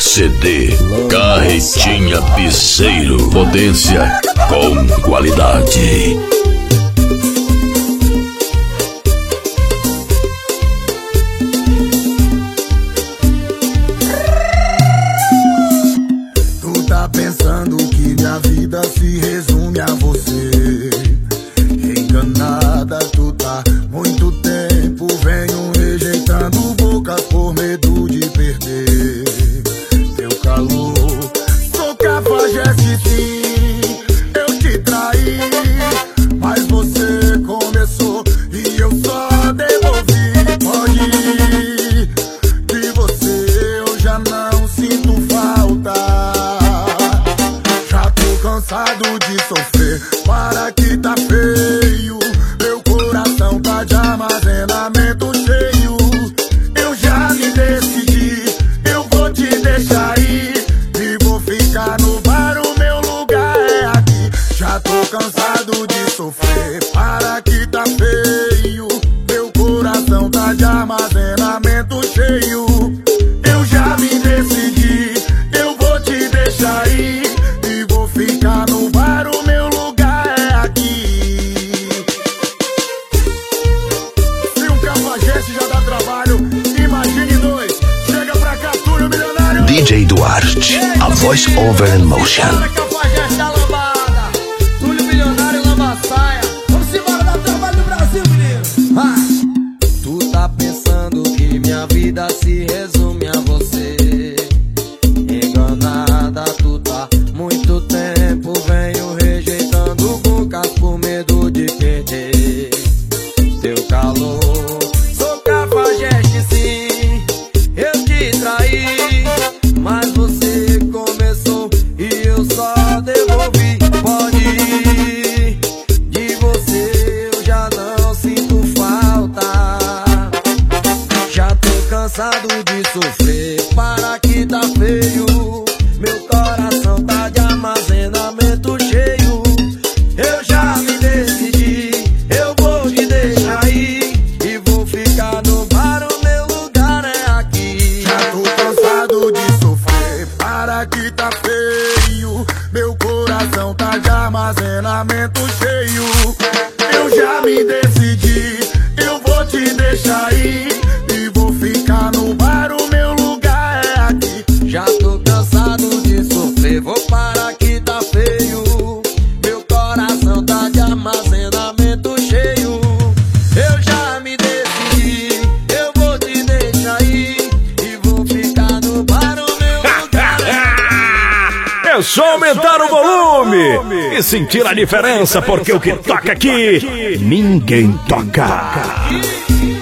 CD Carretinha Piseiro. Potência com qualidade. Tu tá pensando que minha vida se resume a você. Enganada tu tá, muito tempo venho rejeitando bocas por medo de perder teu calor. Sou cafajeste sim, eu te traí, mas você começou e eu só devolvi. Pode ir, de você eu já não sinto falta. Já tô cansado de sofrer, para que tá feio. Meu coração tá de armazenamento cheio. Eu já me decidi, eu vou te deixar ir e vou ficar no bar, o meu lugar é aqui. Já tô cansado de sofrer, para que tá feio. Meu coração tá de armazenamento cheio. Eu já me decidi, eu vou te deixar ir e vou ficar no bar, o meu lugar é aqui. Se um cafajeste já dá trabalho, imagine dois. Chega pra cá, Túlio Milionário. DJ Duarte, a voice over in motion. Cafajeste da lambada, Túlio Milionário, Lambaçaia. Vamos embora dar trabalho no Brasil, menino. Tu tá pensando que minha vida se resume a você. Enganada tu tá, muito tempo venho rejeitando bocas por medo de perder teu calor. Sou cafajeste sim, eu te traí, mas você começou e eu só devolvi. Pode ir, de você eu já não sinto falta. Já tô cansado de sofrer, para que tá feio. Meu coração tá de armazenamento cheio. Eu já me decidi, eu vou te deixar ir e vou ficar no bar, o meu lugar é aqui. Já tô cansado de sofrer, para que tá feio. Meu coração tá de armazenamento cheio. Eu já me decidi, eu vou te deixar ir e vou ficar no bar, o meu lugar é aqui. Já tô cansado de sofrer, vou parar que tá feio. Meu coração tá de armazenamento cheio. Eu já me decidi, eu vou te deixar ir e vou ficar no bar, o meu lugar é aqui. É só aumentar o volume e sentir a diferença, porque o que toca aqui, ninguém toca.